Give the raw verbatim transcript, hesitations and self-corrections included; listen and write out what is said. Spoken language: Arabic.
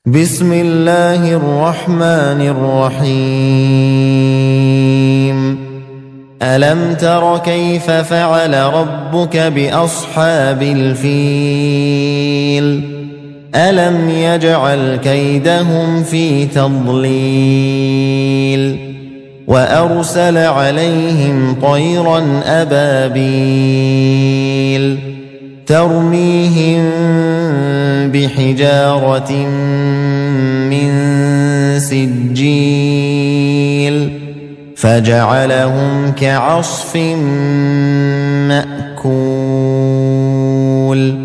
بسم الله الرحمن الرحيم ألم تر كيف فعل ربك بأصحاب الفيل ألم يجعل كيدهم في تضليل وأرسل عليهم طيرا أبابيل ترميهم بحجارة من سجيل فجعلهم كعصف مأكول